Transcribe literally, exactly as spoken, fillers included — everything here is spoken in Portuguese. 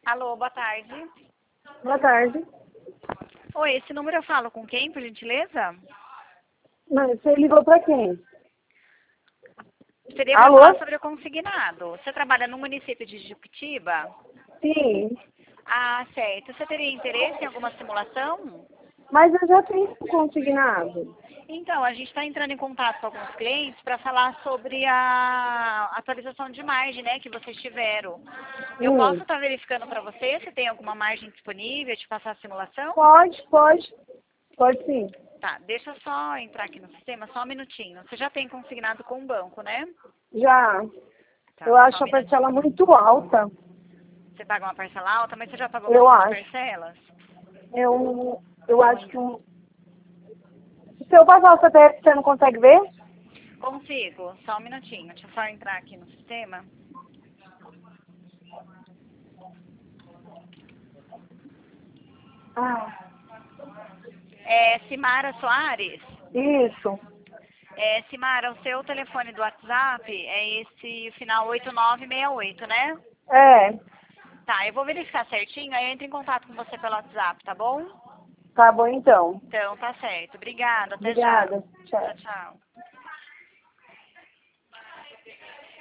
Alô, boa tarde. Boa tarde. Oi, esse número eu falo com quem, por gentileza? Não, você ligou pra quem? Seria para Alô? falar sobre o consignado. Você trabalha no município de Juquitiba? Sim, Ah, certo. Você teria interesse em alguma simulação? mas eu já tenho consignado. Então, a gente está entrando em contato com alguns clientes para falar sobre a atualização de margem, né, que vocês tiveram. Eu Hum. posso estar verificando para você se tem alguma margem disponível de passar a simulação? Pode, pode. Pode sim. Tá, deixa eu só entrar aqui no sistema, só um minutinho. Você já tem consignado com o banco, né? Já. Tá, Eu só acho um a parcela minutinho. muito alta. Você paga uma parcela alta, mas você já pagou Eu bastante acho. parcelas? Eu, eu acho que... um- Se eu passar o C P F, você não consegue ver? Consigo, só um minutinho. Deixa eu só entrar aqui no sistema. Ah, É Simara Soares? isso. É, Simara, o seu telefone do WhatsApp é esse final oito nove seis oito, né? É. Tá, eu vou verificar certinho, aí eu entro em contato com você pelo WhatsApp, tá bom? Tá bom, então. Então, tá certo. Obrigada, até já. Obrigada. Tchau. Tchau, tchau.